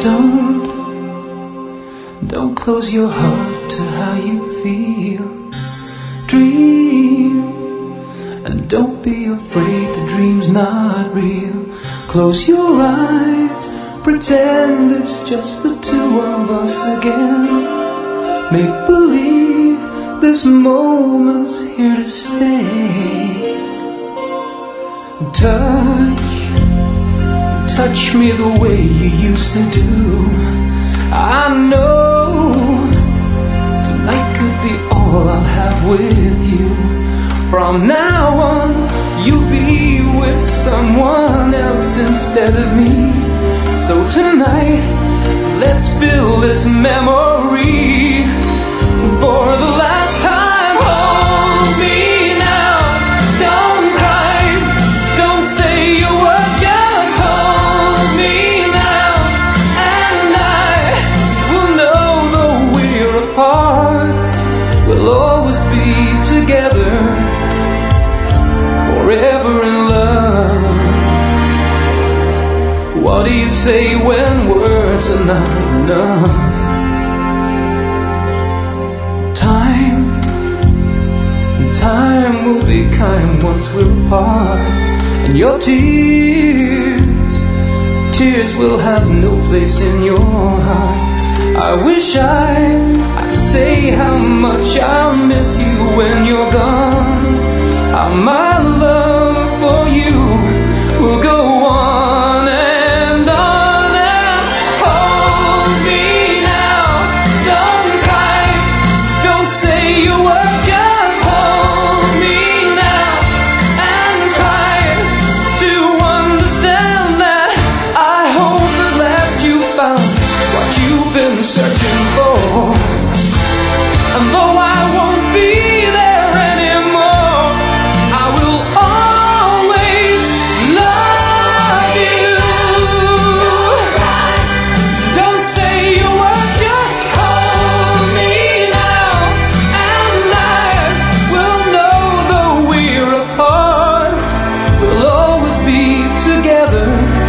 Don't close your heart to how you feel. Dream, and don't be afraid the dream's not real. Close your eyes, pretend it's just the two of us again. Make believe this moment's here to stay. Touch me the way you used to do. I know tonight could be all I'll have with you. From now on, you'll be with someone else instead of me. So tonight, let's fill this memory for the last time. Hold me now, don't cry, don't say a word, just hold me now, and I will know though we're apart, we'll always be together, forever in love. What do you say when words are not enough? Time will be kind once we're apart, and your tears will have no place in your heart. I wish I could say how much I'll miss you when you're gone. How my love for you will go on and on. And hold me now, don't cry, don't say a word, just hold me now and try to understand that I hope at last you found what you've been searching for. And though I won't be there anymore, I will always love you. Don't say a word, just hold me now, and I will know though we're apart, we'll always be together,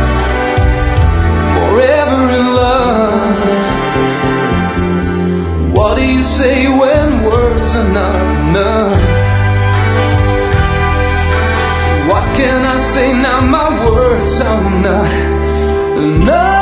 forever in love. What do you say when words are not enough? What can I say now? My words are not enough.